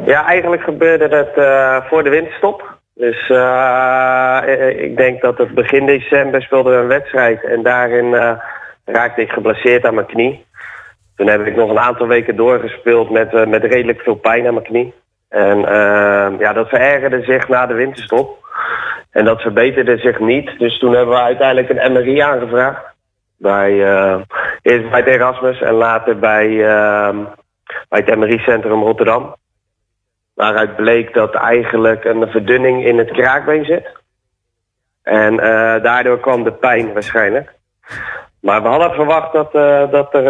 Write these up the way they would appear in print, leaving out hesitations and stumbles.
Ja, eigenlijk gebeurde het voor de winterstop. Dus ik denk dat het begin december speelde we een wedstrijd. En daarin raakte ik geblesseerd aan mijn knie. Toen heb ik nog een aantal weken doorgespeeld met redelijk veel pijn aan mijn knie. En dat verergerde zich na de winterstop. En dat verbeterde zich niet. Dus toen hebben we uiteindelijk een MRI aangevraagd. Eerst bij het Erasmus en later bij het MRI-centrum Rotterdam. Waaruit bleek dat eigenlijk een verdunning in het kraakbeen zit. En daardoor kwam de pijn waarschijnlijk. Maar we hadden verwacht dat er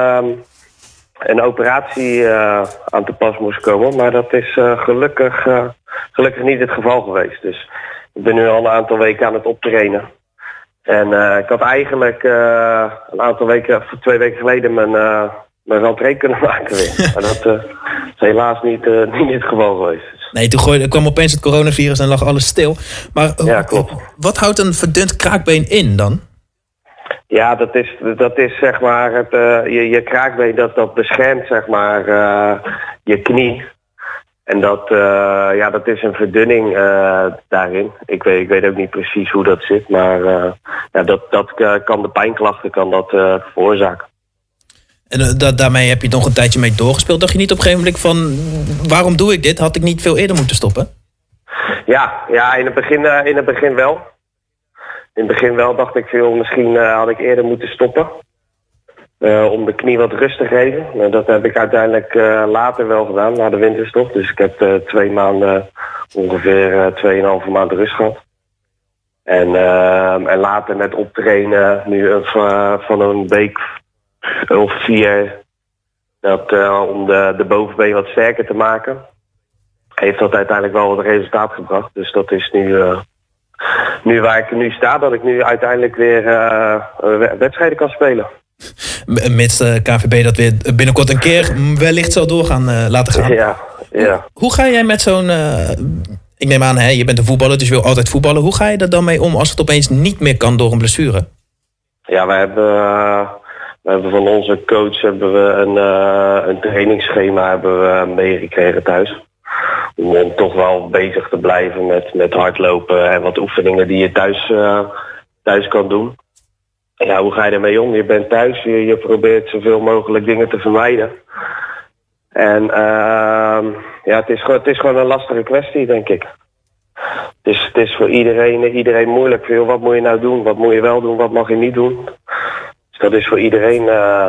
een operatie aan te pas moest komen. Maar dat is gelukkig niet het geval geweest. Dus ik ben nu al een aantal weken aan het optrainen. En ik had eigenlijk een aantal weken, 2 weken geleden, mijn rentree kunnen maken weer. Maar dat is helaas niet het geval geweest. Nee, toen kwam opeens het coronavirus en lag alles stil. Maar ja, klopt. Wat houdt een verdund kraakbeen in dan? Ja, dat is zeg maar je kraakbeen dat beschermt zeg maar je knie. En dat is een verdunning daarin. Ik weet ook niet precies hoe dat zit, maar dat kan de pijnklachten veroorzaken. En daarmee heb je nog een tijdje mee doorgespeeld. Dacht je niet op een gegeven moment van, waarom doe ik dit? Had ik niet veel eerder moeten stoppen? Ja, in het begin wel. In het begin wel dacht ik veel, misschien had ik eerder moeten stoppen. Om de knie wat rust te geven. Dat heb ik uiteindelijk later wel gedaan, na de winterstop. Dus ik heb 2 maanden, ongeveer 2,5 maanden rust gehad. En later met optrainen, nu van een week of 4, om de bovenbeen wat sterker te maken, heeft dat uiteindelijk wel wat resultaat gebracht. Dus dat is nu waar ik nu sta, dat ik nu uiteindelijk weer wedstrijden kan spelen. Mits de KNVB dat weer binnenkort een keer wellicht zal laten gaan. Ja. Hoe ga jij met zo'n... ik neem aan, je bent een voetballer, dus je wil altijd voetballen. Hoe ga je er dan mee om als het opeens niet meer kan door een blessure? Ja, we hebben van onze coach een trainingsschema meegekregen thuis. Om toch wel bezig te blijven met hardlopen en wat oefeningen die je thuis kan doen. Ja, hoe ga je ermee om? Je bent thuis, je probeert zoveel mogelijk dingen te vermijden. En het is gewoon een lastige kwestie, denk ik. Het is voor iedereen moeilijk. Veel, wat moet je nou doen? Wat moet je wel doen? Wat mag je niet doen? Dus dat is voor iedereen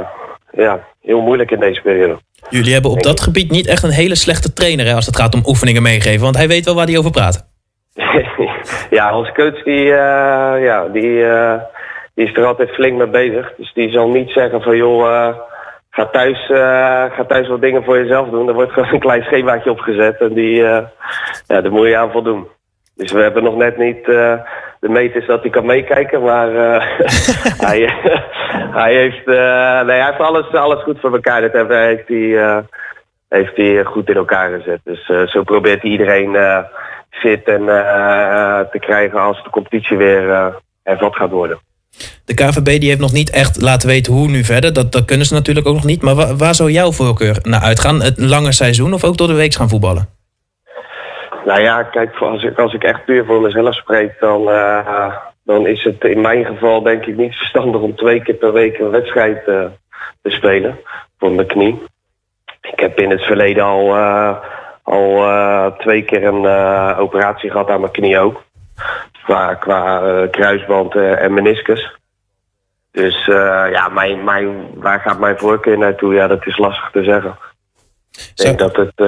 heel moeilijk in deze periode. Jullie hebben op dat gebied niet echt een hele slechte trainer als het gaat om oefeningen meegeven. Want hij weet wel waar hij over praat. Ja, onze coach die is er altijd flink mee bezig. Dus die zal niet zeggen van joh, ga thuis wat dingen voor jezelf doen. Er wordt gewoon een klein schemaatje opgezet en daar moet je aan voldoen. Dus we hebben nog net niet de meters dat hij kan meekijken, maar hij heeft alles goed voor elkaar. Dat heeft hij goed in elkaar gezet. Dus zo probeert hij iedereen fit en te krijgen als de competitie weer hervat gaat worden. De KNVB die heeft nog niet echt laten weten hoe nu verder. Dat kunnen ze natuurlijk ook nog niet. Maar waar zou jouw voorkeur naar uitgaan? Het lange seizoen of ook door de week gaan voetballen? Nou ja, kijk, als ik echt puur voor mezelf spreek, dan is het in mijn geval denk ik niet verstandig om 2 keer per week een wedstrijd te spelen voor mijn knie. Ik heb in het verleden al 2 keer een operatie gehad aan mijn knie ook. Qua kruisband en meniscus. Dus waar gaat mijn voorkeur naartoe? Ja, dat is lastig te zeggen. Ik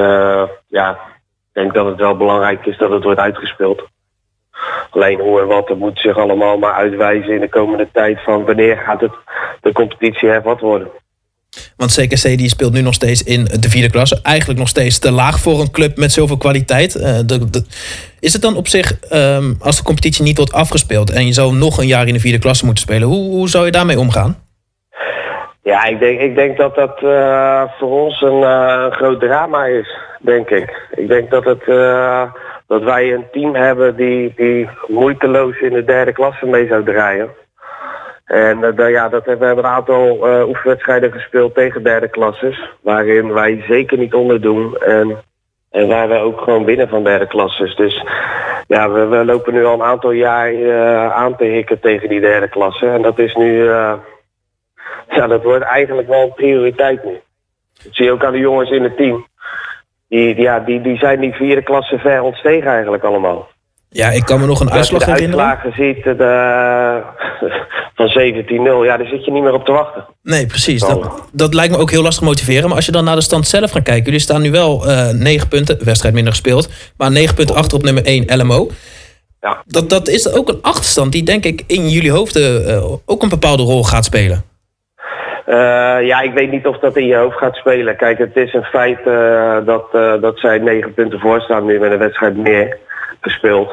denk dat het wel belangrijk is dat het wordt uitgespeeld. Alleen hoe en wat, dat moet zich allemaal maar uitwijzen in de komende tijd van wanneer gaat de competitie hervat worden. Want CKC die speelt nu nog steeds in de 4e klasse. Eigenlijk nog steeds te laag voor een club met zoveel kwaliteit. Is het dan op zich, als de competitie niet wordt afgespeeld en je zou nog een jaar in de 4e klasse moeten spelen, hoe zou je daarmee omgaan? Ja, ik denk dat voor ons een groot drama is, denk ik. Ik denk dat wij een team hebben die moeiteloos in de 3e klasse mee zou draaien. En we hebben een aantal oefenwedstrijden gespeeld tegen 3e klasses, waarin wij zeker niet onderdoen. En En waar we ook gewoon winnen van derde klasses. Dus ja, we lopen nu al een aantal jaar aan te hikken tegen die derde klasse. En dat is nu... ja, dat wordt eigenlijk wel een prioriteit nu. Dat zie je ook aan de jongens in het team. Die zijn die vierde klasse ver ontstegen eigenlijk allemaal. Ja, ik kan me nog een uitslag herinneren. Als je de uitslagen ziet van 17-0, ja, daar zit je niet meer op te wachten. Nee, precies. Dat lijkt me ook heel lastig motiveren. Maar als je dan naar de stand zelf gaat kijken. Jullie staan nu wel 9 punten, wedstrijd minder gespeeld. Maar 9 punten achter op nummer 1 LMO. Ja. Dat is ook een achterstand die denk ik in jullie hoofden ook een bepaalde rol gaat spelen. Ja, ik weet niet of dat in je hoofd gaat spelen. Kijk, het is een feit dat zij 9 punten voor staan nu met een wedstrijd meer gespeeld.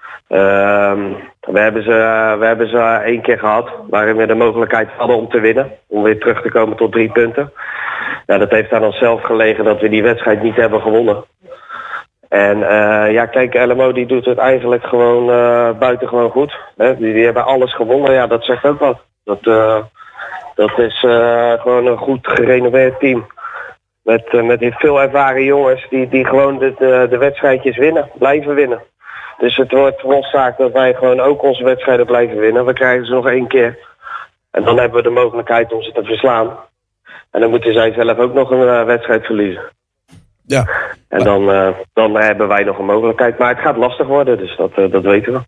We hebben ze 1 keer gehad waarin we de mogelijkheid hadden om te winnen. Om weer terug te komen tot 3 punten. Ja, dat heeft aan onszelf gelegen dat we die wedstrijd niet hebben gewonnen. En ja, kijk, LMO die doet het eigenlijk gewoon buitengewoon goed. Hè? Die hebben alles gewonnen. Ja, dat zegt ook wat. Dat is gewoon een goed gerenoveerd team. Met veel ervaren jongens die gewoon de wedstrijdjes winnen. Blijven winnen. Dus het wordt voor ons zaak dat wij gewoon ook onze wedstrijden blijven winnen. We krijgen ze nog 1 keer. En dan hebben we de mogelijkheid om ze te verslaan. En dan moeten zij zelf ook nog een wedstrijd verliezen. Ja. En dan hebben wij nog een mogelijkheid. Maar het gaat lastig worden, dus dat weten we.